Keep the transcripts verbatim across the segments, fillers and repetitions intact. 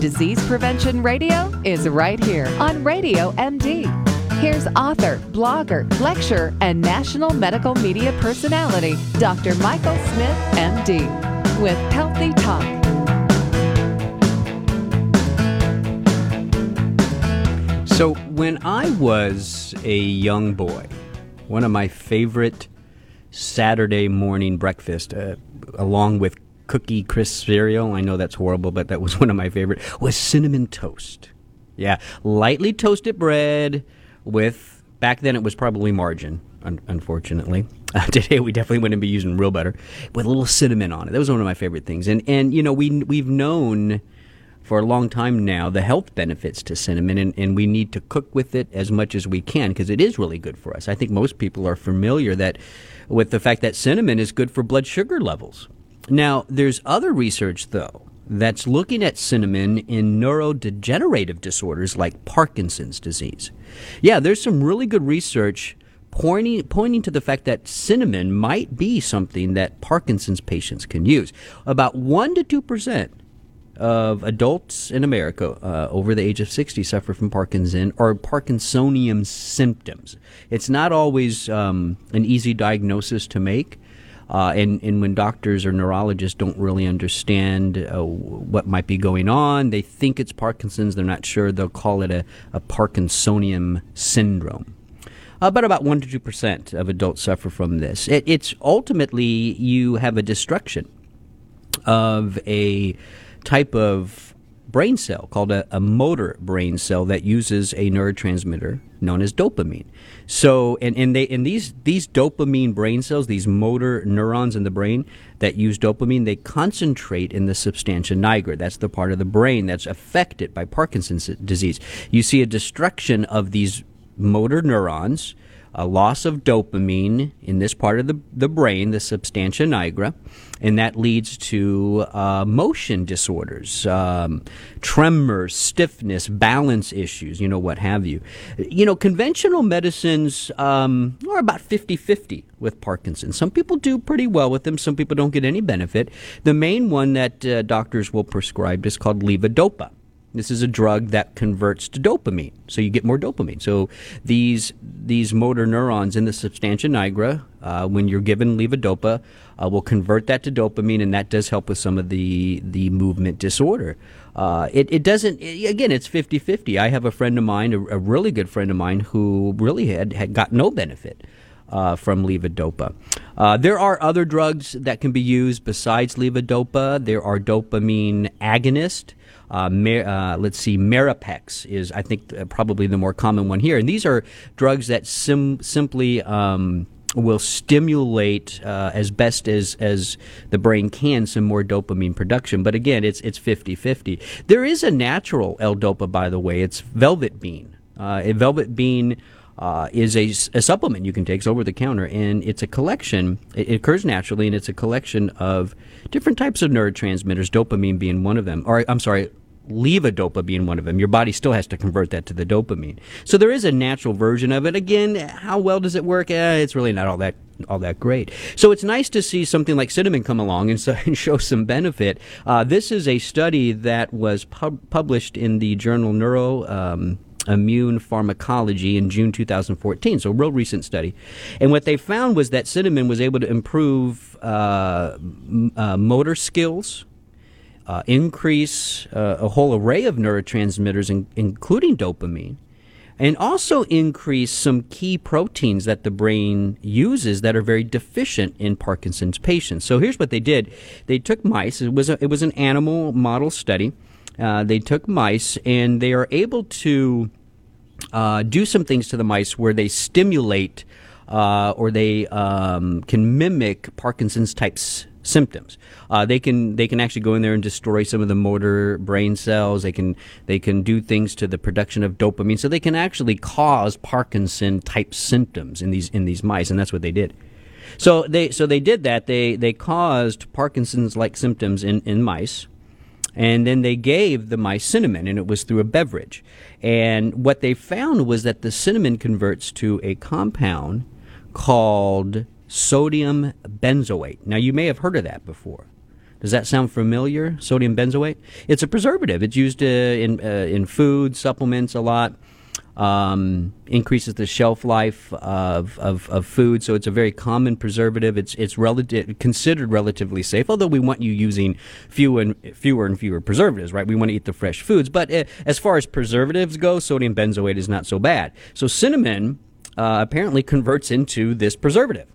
Disease Prevention Radio is right here on Radio M D. Here's author, blogger, lecturer, and national medical media personality, Doctor Michael Smith, M D, with Healthy Talk. So when I was a young boy, one of my favorite Saturday morning breakfast, uh, along with Cookie Crisp cereal, I know that's horrible, but that was one of my favorite, was cinnamon toast. Yeah, lightly toasted bread with, back then it was probably margarine, un- unfortunately. Uh, today we definitely wouldn't be using real butter, with a little cinnamon on it. That was one of my favorite things. And, and you know, we, we've known for a long time now the health benefits to cinnamon, and, and we need to cook with it as much as we can because it is really good for us. I think most people are familiar that with the fact that cinnamon is good for blood sugar levels. Now, there's other research, though, that's looking at cinnamon in neurodegenerative disorders like Parkinson's disease. Yeah, there's some really good research pointing pointing to the fact that cinnamon might be something that Parkinson's patients can use. About one to two percent of adults in America uh, over the age of sixty suffer from Parkinson or Parkinsonian symptoms. It's not always um, an easy diagnosis to make. Uh, and, and when doctors or neurologists don't really understand uh, what might be going on, they think it's Parkinson's, they're not sure, they'll call it a, a Parkinsonian syndrome. Uh, but about one to two percent of adults suffer from this. It, it's ultimately, you have a destruction of a type of brain cell called a, a motor brain cell that uses a neurotransmitter known as dopamine. So, and, and they and these these dopamine brain cells, these motor neurons in the brain that use dopamine, they concentrate in the substantia nigra. That's the part of the brain that's affected by Parkinson's disease. You see a destruction of these motor neurons, a loss of dopamine in this part of the, the brain, the substantia nigra, and that leads to uh, motion disorders, um, tremors, stiffness, balance issues, you know, what have you. You know, conventional medicines um, are about fifty-fifty with Parkinson's. Some people do pretty well with them. Some people don't get any benefit. The main one that uh, doctors will prescribe is called levodopa. This is a drug that converts to dopamine, so you get more dopamine. So these these motor neurons in the substantia nigra, uh, when you're given levodopa, uh, will convert that to dopamine, and that does help with some of the, the movement disorder. Uh, it, it doesn't, it, again, it's fifty-fifty. I have a friend of mine, a, a really good friend of mine, who really had, had got no benefit Uh, from levodopa. Uh, there are other drugs that can be used besides levodopa. There are dopamine agonists. Uh, mer- uh, let's see, Mirapex is, I think, uh, probably the more common one here. And these are drugs that sim- simply um, will stimulate uh, as best as, as the brain can some more dopamine production. But again, it's it's fifty-fifty. There is a natural L-Dopa, by the way. It's velvet bean. Uh, a velvet bean Uh, is a, a supplement you can take. It's over the counter, and it's a collection. It, it occurs naturally, and it's a collection of different types of neurotransmitters, dopamine being one of them. Or, I'm sorry, levodopa being one of them. Your body still has to convert that to the dopamine. So there is a natural version of it. Again, how well does it work? Eh, it's really not all that all that great. So it's nice to see something like cinnamon come along and, so, and show some benefit. Uh, this is a study that was pub- published in the journal Neuro Um, Immune Pharmacology in June two thousand fourteen, so a real recent study. And what they found was that cinnamon was able to improve uh, m- uh, motor skills, uh, increase uh, a whole array of neurotransmitters, in- including dopamine, and also increase some key proteins that the brain uses that are very deficient in Parkinson's patients. So here's what they did. They took mice. It was a, it was an animal model study. Uh, they took mice, and they are able to uh, do some things to the mice where they stimulate uh, or they um, can mimic Parkinson's type s- symptoms. Uh, they can they can actually go in there and destroy some of the motor brain cells. They can they can do things to the production of dopamine, so they can actually cause Parkinson type symptoms in these in these mice, and that's what they did. So they so they did that. They they caused Parkinson's like symptoms in, in mice. And then they gave the mice cinnamon, and it was through a beverage. And what they found was that the cinnamon converts to a compound called sodium benzoate. Now, you may have heard of that before. Does that sound familiar? Sodium benzoate? It's a preservative. It's used uh, in uh, in food, supplements a lot. Um, increases the shelf life of, of of food, so it's a very common preservative. It's it's relative, considered relatively safe, although we want you using fewer and fewer and fewer preservatives, right? We want to eat the fresh foods, but uh, as far as preservatives go, sodium benzoate is not so bad. So cinnamon uh, apparently converts into this preservative.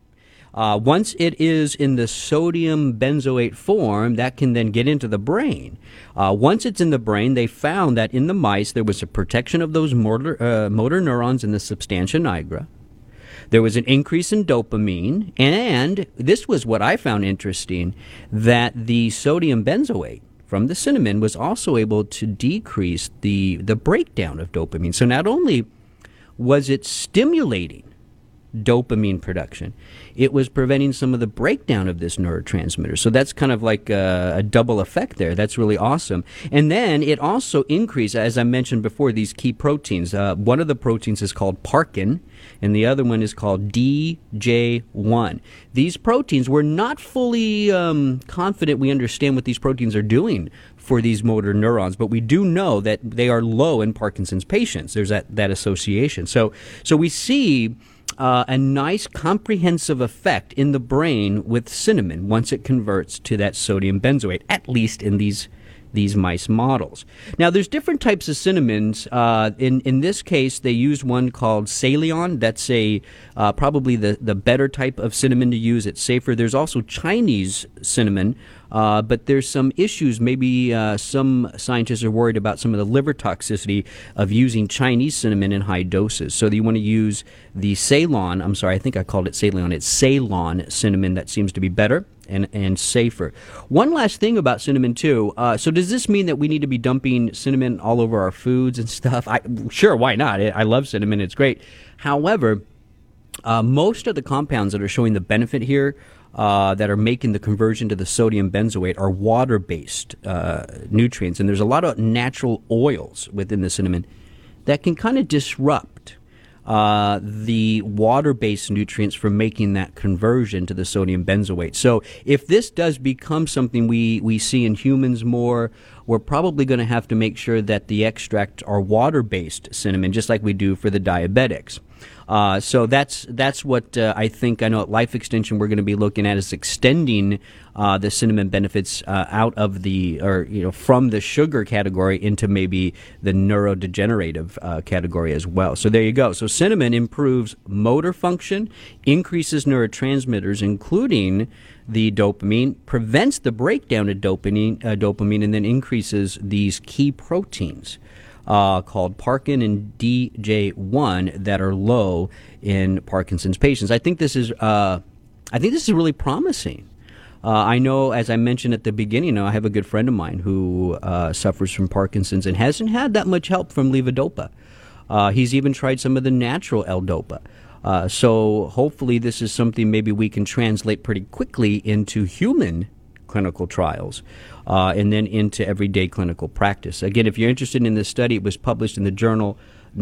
Uh, once it is in the sodium benzoate form, that can then get into the brain. Uh, once it's in the brain, they found that in the mice there was a protection of those motor, uh, motor neurons in the substantia nigra. There was an increase in dopamine, and this was what I found interesting, that the sodium benzoate from the cinnamon was also able to decrease the, the breakdown of dopamine. So not only was it stimulating dopamine production, it was preventing some of the breakdown of this neurotransmitter. So that's kind of like a, a double effect there. That's really awesome. And then it also increased, as I mentioned before, these key proteins. Uh, one of the proteins is called parkin, and the other one is called D J one. These proteins, we're not fully um, confident we understand what these proteins are doing for these motor neurons, but we do know that they are low in Parkinson's patients. There's that, that association. So, so we see Uh, a nice comprehensive effect in the brain with cinnamon once it converts to that sodium benzoate, at least in these these mice models. Now, there's different types of cinnamons. Uh, in in this case, they used one called Ceylon. That's a uh, probably the, the better type of cinnamon to use. It's safer. There's also Chinese cinnamon, uh, but there's some issues. Maybe uh, some scientists are worried about some of the liver toxicity of using Chinese cinnamon in high doses. So you want to use the Ceylon. I'm sorry, I think I called it Ceylon. It's Ceylon cinnamon. That seems to be better and, and safer. One last thing about cinnamon, too. Uh, so does this mean that we need to be dumping cinnamon all over our foods and stuff? I, sure, why not? I, I love cinnamon. It's great. However, uh, most of the compounds that are showing the benefit here uh, that are making the conversion to the sodium benzoate are water-based uh, nutrients. And there's a lot of natural oils within the cinnamon that can kind of disrupt Uh, the water-based nutrients for making that conversion to the sodium benzoate. So if this does become something we, we see in humans more, we're probably going to have to make sure that the extracts are water-based cinnamon, just like we do for the diabetics. Uh, so that's that's what uh, I think. I know at Life Extension we're going to be looking at is extending uh, the cinnamon benefits uh, out of the, or you know, from the sugar category into maybe the neurodegenerative uh, category as well. So there you go. So cinnamon improves motor function, increases neurotransmitters, including the dopamine, prevents the breakdown of dopamine, uh, dopamine, and then increases these key proteins Uh, called parkin and D J one that are low in Parkinson's patients. I think this is, uh, I think this is really promising. Uh, I know, as I mentioned at the beginning, you know, I have a good friend of mine who uh, suffers from Parkinson's and hasn't had that much help from levodopa. Uh, he's even tried some of the natural L-Dopa. Uh, so hopefully this is something maybe we can translate pretty quickly into human clinical trials, uh, and then into everyday clinical practice. Again, if you're interested in this study, it was published in the journal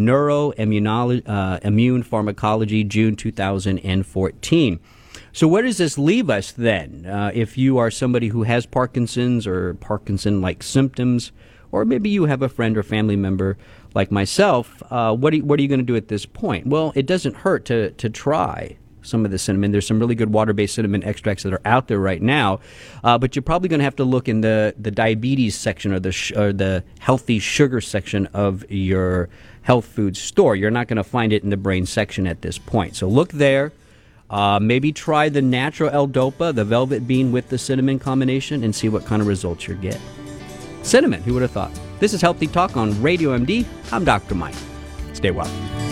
Neuroimmune uh, Immune Pharmacology, June two thousand fourteen. So where does this leave us then? Uh, if you are somebody who has Parkinson's or Parkinson-like symptoms, or maybe you have a friend or family member like myself, uh, what, are you, what are you going to do at this point? Well, it doesn't hurt to, to try some of the cinnamon. There's some really good water-based cinnamon extracts that are out there right now, uh, but you're probably going to have to look in the, the diabetes section or the sh- or the healthy sugar section of your health food store. You're not going to find it in the brain section at this point. So look there. Uh, maybe try the natural L-Dopa, the velvet bean with the cinnamon combination, and see what kind of results you get. Cinnamon, who would have thought? This is Healthy Talk on Radio M D. I'm Doctor Mike. Stay well.